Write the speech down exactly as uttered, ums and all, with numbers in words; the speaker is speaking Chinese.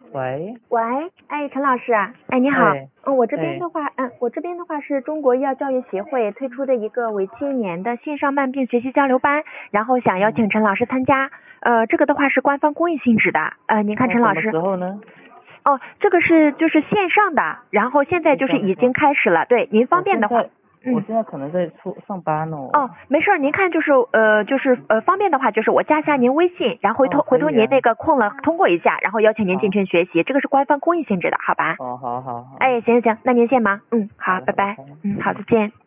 喂， 喂，哎，陈老师啊，哎，你好， 哎， 嗯，我这边哎， 的话，嗯，我这边的话是中国医药教育协会推出的一个为期一年的线上慢病学习交流班，然后想邀嗯， 请陈老师参加，呃，这个的话是官方公益性质的，呃，您看那什么陈老师， 时候呢？ 哦，这个是就是线上的，然后现在线就是已经上的是吧？ 开始了，对，您方便的话， 我现在我嗯。 现在可能在出上班哦。 哦，没事儿，您看就是呃就是呃方便的话，就是我加一下您微信，然后回头哦， 回可以啊。 头您那个空了通过一下，然后邀请您进好， 群学习，这个是官方公益性质的，好吧？ 哦，好好好， 哎，行行行，那您先忙，嗯，好， 好的好的， 拜拜， 好的， 嗯，好， 嗯。 再见。